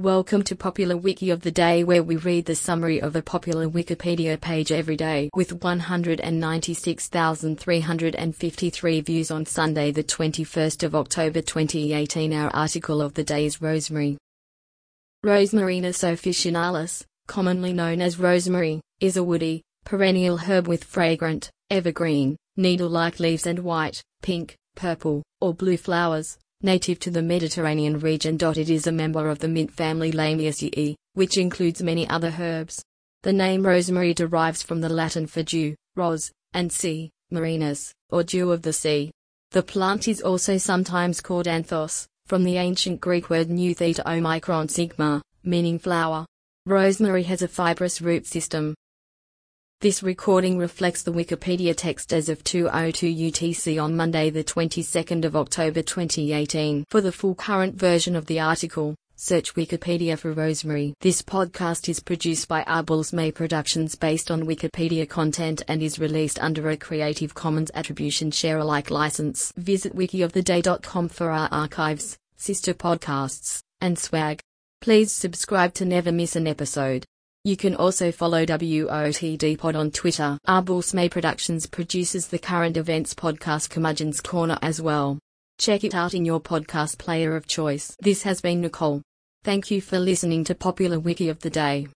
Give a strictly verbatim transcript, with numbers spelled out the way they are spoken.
Welcome to Popular Wiki of the Day, where we read the summary of a popular Wikipedia page every day. With one hundred ninety-six thousand three hundred fifty-three views on Sunday the twenty-first of October twenty eighteen, our article of the day is rosemary. Rosmarinus officinalis, commonly known as rosemary, is a woody, perennial herb with fragrant, evergreen, needle-like leaves and white, pink, purple, or blue flowers. Native to the Mediterranean region. It is a member of the mint family Lamiaceae, which includes many other herbs. The name rosemary derives from the Latin for dew, ros, and sea, marinus, or dew of the sea. The plant is also sometimes called anthos, from the ancient Greek word nu theta omicron sigma, meaning flower. Rosemary has a fibrous root system. This recording reflects the Wikipedia text as of two oh two U T C on Monday the twenty-second of October twenty eighteen. For the full current version of the article, search Wikipedia for rosemary. This podcast is produced by Arbels May Productions based on Wikipedia content and is released under a Creative Commons Attribution Share Alike license. Visit wiki of the day dot com for our archives, sister podcasts, and swag. Please subscribe to never miss an episode. You can also follow W O T D Pod on Twitter. Arbels May Productions produces the current events podcast Curmudgeon's Corner as well. Check it out in your podcast player of choice. This has been Nicole. Thank you for listening to Popular Wiki of the Day.